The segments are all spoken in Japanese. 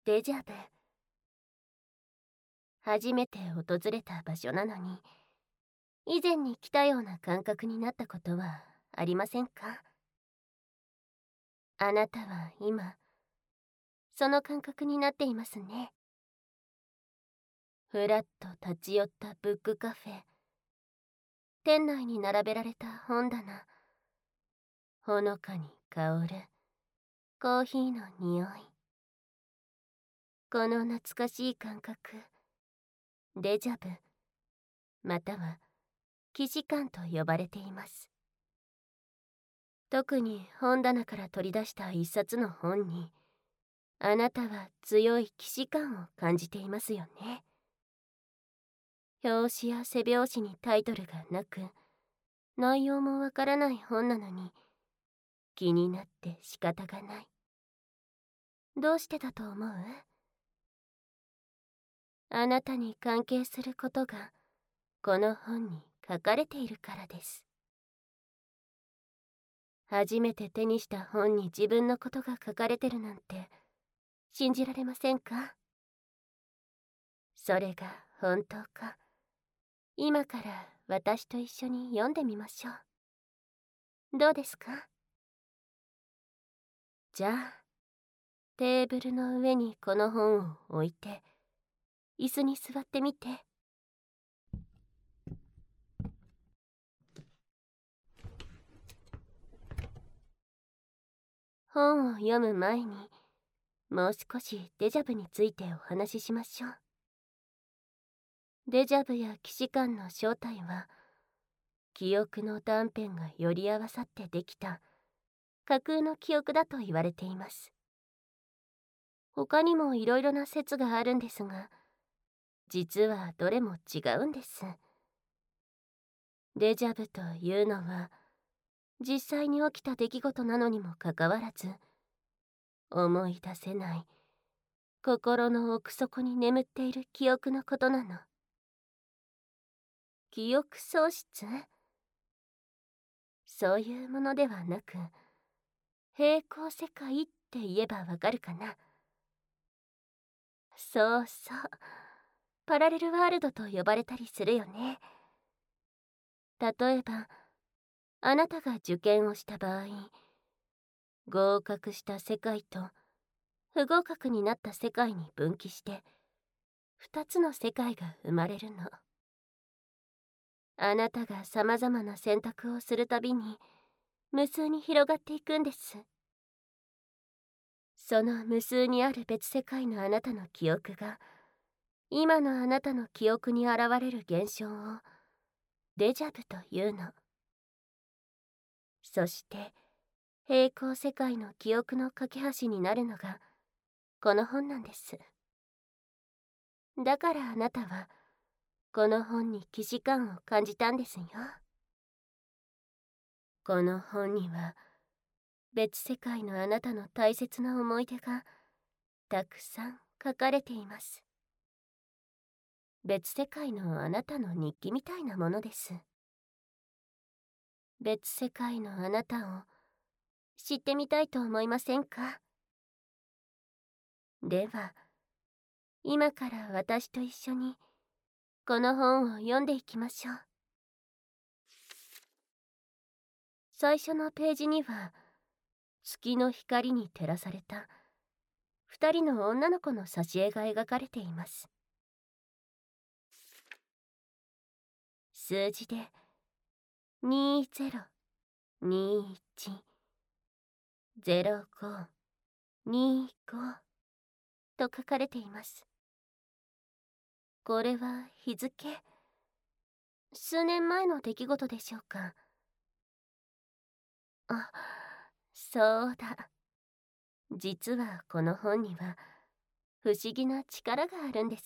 デジャブ。初めて訪れた場所なのに、以前に来たような感覚になったことはありませんか？あなたは今、その感覚になっていますね。ふらっと立ち寄ったブックカフェ。店内に並べられた本棚。ほのかに香るコーヒーの匂い。この懐かしい感覚、デジャブ、または既視感と呼ばれています。特に本棚から取り出した一冊の本に、あなたは強い既視感を感じていますよね。表紙や背表紙にタイトルがなく、内容もわからない本なのに、気になって仕方がない。どうしてだと思う？あなたに関係することが、この本に書かれているからです。初めて手にした本に自分のことが書かれてるなんて、信じられませんか？それが本当か、今から私と一緒に読んでみましょう。どうですか？じゃあ、テーブルの上にこの本を置いて、椅子に座ってみて。本を読む前に、もう少しデジャブについてお話ししましょう。デジャブや既視感の正体は、記憶の断片がより合わさってできた架空の記憶だと言われています。他にもいろいろな説があるんですが、実はどれも違うんです。デジャブというのは、実際に起きた出来事なのにもかかわらず、思い出せない心の奥底に眠っている記憶のことなの。記憶喪失？そういうものではなく、平行世界って言えばわかるかな。そうそう、パラレルワールドと呼ばれたりするよね。例えば、あなたが受験をした場合、合格した世界と不合格になった世界に分岐して、2つの世界が生まれるの。あなたがさまざまな選択をするたびに、無数に広がっていくんです。その無数にある別世界のあなたの記憶が、今のあなたの記憶に現れる現象をデジャブというの。そして平行世界の記憶の架け橋になるのがこの本なんです。だからあなたはこの本に既視感を感じたんですよ。この本には別世界のあなたの大切な思い出がたくさん書かれています。別世界のあなたの日記みたいなものです。別世界のあなたを知ってみたいと思いませんか？では、今から私と一緒にこの本を読んでいきましょう。最初のページには、月の光に照らされた2人の女の子の挿絵が描かれています。数字で20210525と書かれています。これは日付？数年前の出来事でしょうか？あ、そうだ。実はこの本には不思議な力があるんです。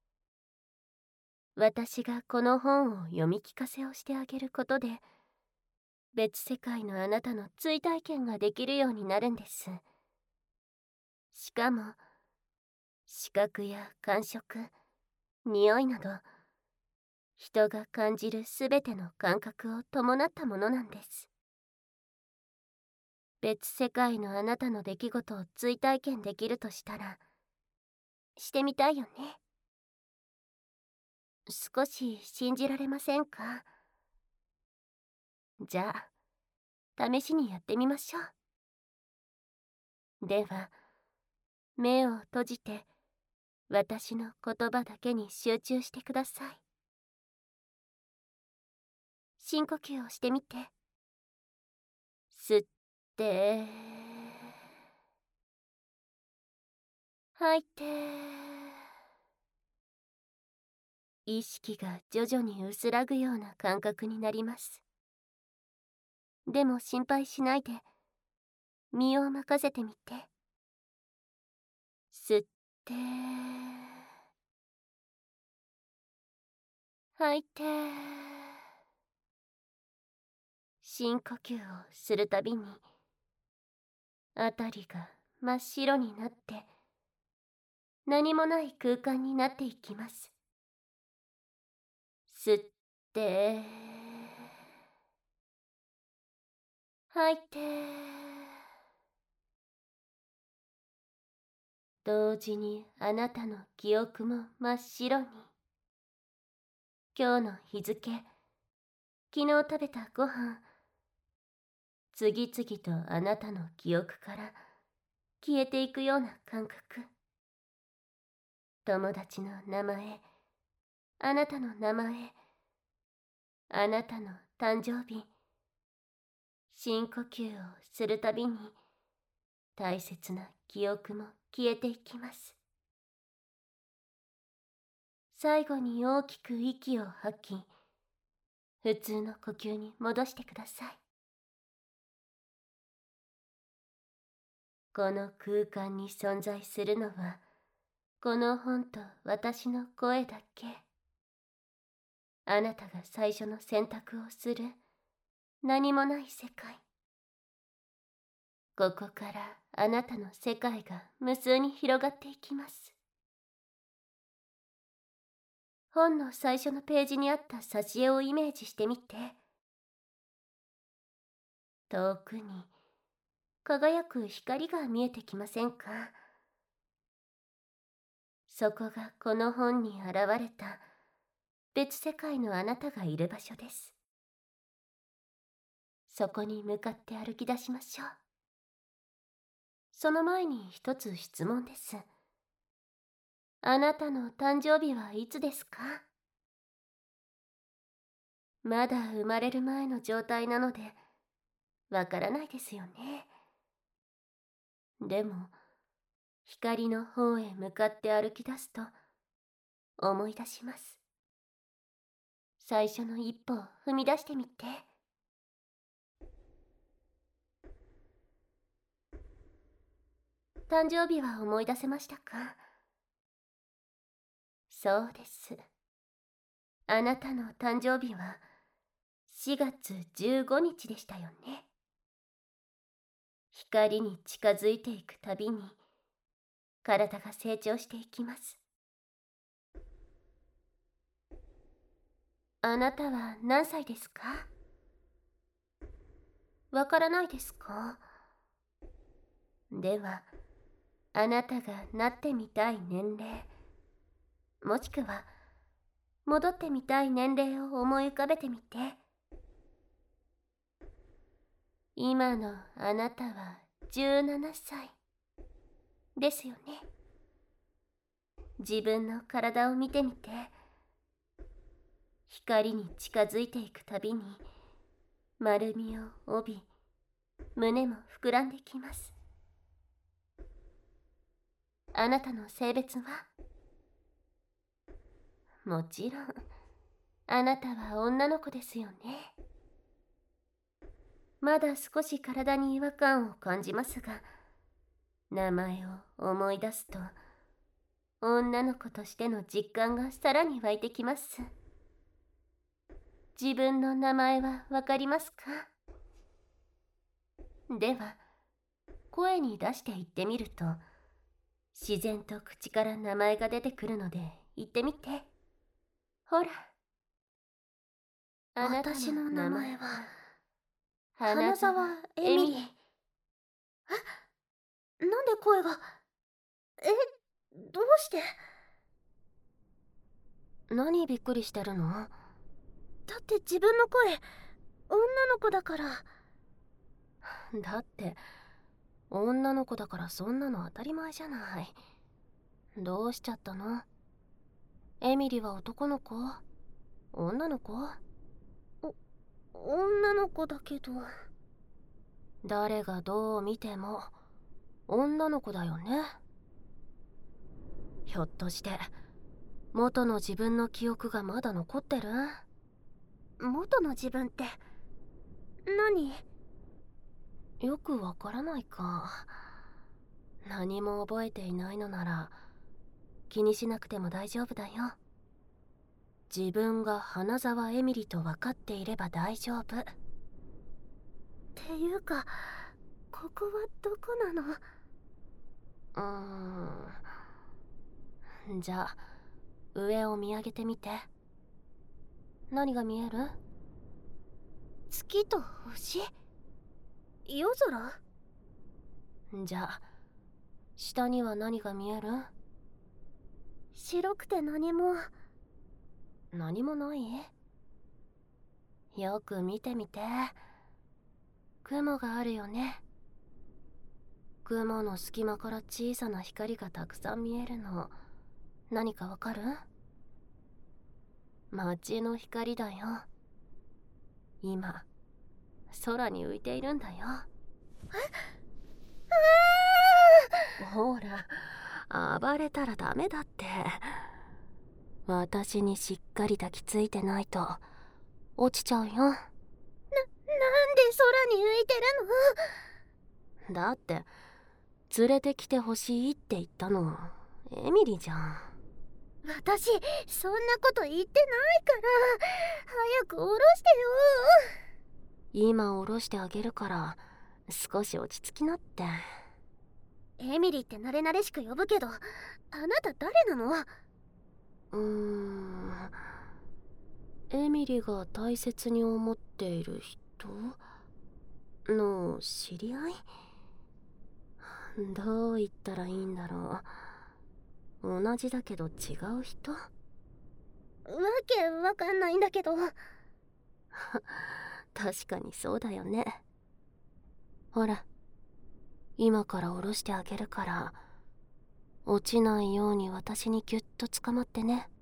私がこの本を読み聞かせをしてあげることで、別世界のあなたの追体験ができるようになるんです。しかも、視覚や感触、匂いなど、人が感じるすべての感覚を伴ったものなんです。別世界のあなたの出来事を追体験できるとしたら、 してみたいよね。少し信じられませんか？じゃあ、試しにやってみましょう。では、目を閉じて、私の言葉だけに集中してください。深呼吸をしてみて。吸って、吐いて。意識が徐々に薄らぐような感覚になります。でも心配しないで、身を任せてみて。吸って、吐いて。深呼吸をするたびに、辺りが真っ白になって、何もない空間になっていきます。吸って、吐いて。同時にあなたの記憶も真っ白に。今日の日付、昨日食べたご飯、次々とあなたの記憶から消えていくような感覚。友達の名前、あなたの名前、あなたの誕生日。深呼吸をするたびに大切な記憶も消えていきます。最後に大きく息を吐き、普通の呼吸に戻してください。この空間に存在するのは、この本と私の声だけ。あなたが最初の選択をする何もない世界。ここからあなたの世界が無数に広がっていきます。本の最初のページにあった挿絵をイメージしてみて。遠くに輝く光が見えてきませんか？そこがこの本に現れた別世界のあなたがいる場所です。そこに向かって歩き出しましょう。その前に一つ質問です。あなたの誕生日はいつですか？まだ生まれる前の状態なので、わからないですよね。でも、光の方へ向かって歩き出すと、思い出します。最初の一歩を踏み出してみて。誕生日は思い出せましたか？そうです。あなたの誕生日は4月15日でしたよね。光に近づいていくたびに、体が成長していきます。あなたは何歳ですか？わからないですか？では、あなたがなってみたい年齢、もしくは戻ってみたい年齢を思い浮かべてみて。今のあなたは17歳ですよね。自分の体を見てみて。光に近づいていくたびに丸みを帯び、胸も膨らんできます。あなたの性別は？もちろん、あなたは女の子ですよね。まだ少し体に違和感を感じますが、名前を思い出すと、女の子としての実感がさらに湧いてきます。自分の名前はわかりますか？では、声に出して言ってみると、自然と口から名前が出てくるので言ってみて。ほら。あなた私の名前は花沢エミリ。 なんで声がどうして？ 何びっくりしてるの？ だって自分の声、女の子だから。 だって女の子だからそんなの当たり前じゃない。どうしちゃったの？エミリは男の子？女の子？ 女の子だけど。 誰がどう見ても女の子だよね。ひょっとして元の自分の記憶がまだ残ってる？ 元の自分って何？ よくわからないか。何も覚えていないのなら気にしなくても大丈夫だよ。自分が花沢エミリと分かっていれば大丈夫。 っていうか、ここはどこなの？ じゃあ上を見上げてみて。何が見える？ 月と星？夜空？ じゃあ下には何が見える？ 白くて何も。 何もない？よく見てみて。雲があるよね。雲の隙間から小さな光がたくさん見えるの。何かわかる？街の光だよ。今空に浮いているんだよ。ほら、暴れたらダメだって。私にしっかり抱きついてないと落ちちゃうよ。 なんで空に浮いてるの？ だって連れてきてほしいって言ったのエミリじゃん。 私、そんなこと言ってないから。早く下ろして今下ろしてあげるから少し落ち着きなって。 よ。エミリって慣れ慣れしく呼ぶけど、あなた誰なの？ エミリが大切に思っている人の知り合い？どう言ったらいいんだろう。同じだけど違う人？ わけわかんないんだけど。 確かにそうだよね。ほら、今から下ろしてあげるから落ちないように私にギュッと捕まってね。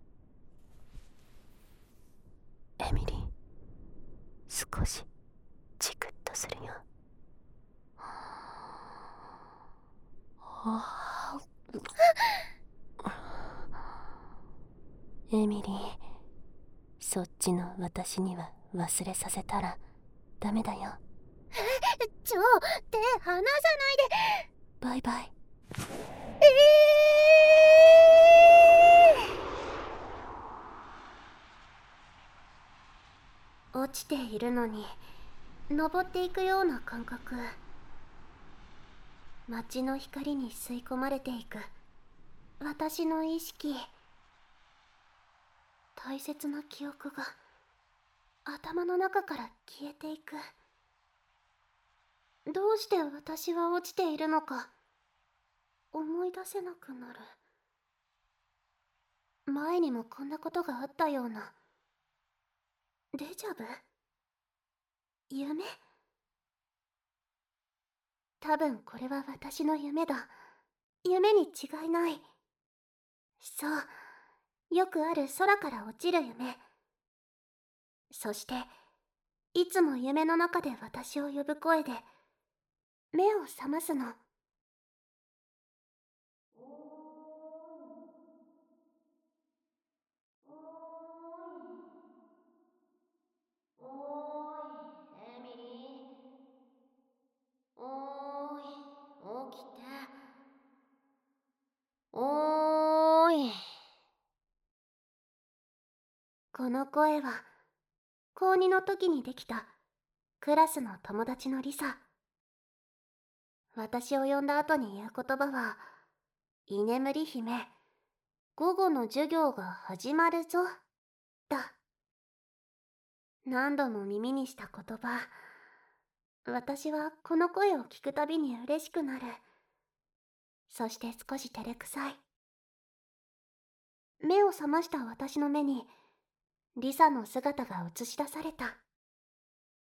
エミリ、少しチクッとするよ。エミリー、そっちの私には忘れさせたらダメだよ。 手離さないで。 バイバイ。 落ちているのに登っていくような感覚。街の光に吸い込まれていく私の意識。大切な記憶が頭の中から消えていく。どうして私は落ちているのか思い出せなくなる。前にもこんなことがあったような。デジャブ？夢？多分これは私の夢だ。夢に違いない。そう、よくある空から落ちる夢。そしていつも夢の中で私を呼ぶ声で目を覚ますの。おーい、エミリー。おーい、起きて。おーい。この声は高2の時にできたクラスの友達のリサ。私を呼んだ後に言う言葉は、居眠り姫、午後の授業が始まるぞ、だ。何度も耳にした言葉。私はこの声を聞くたびに嬉しくなる。 そして少し照れくさい。目を覚ました私の目にリサの姿が映し出された。